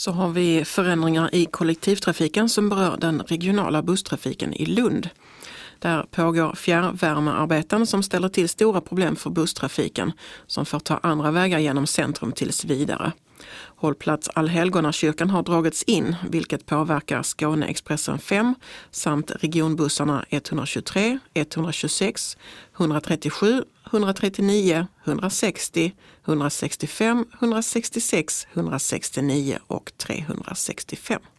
Så har vi förändringar i kollektivtrafiken som berör den regionala busstrafiken i Lund. Där pågår fjärrvärmearbeten som ställer till stora problem för busstrafiken som får ta andra vägar genom centrum tills vidare. Hållplats Allhelgonakyrkan har dragits in, vilket påverkar Skåneexpressen 5 samt regionbussarna 123, 126, 137, 139, 160, 165, 166, 169 och 365.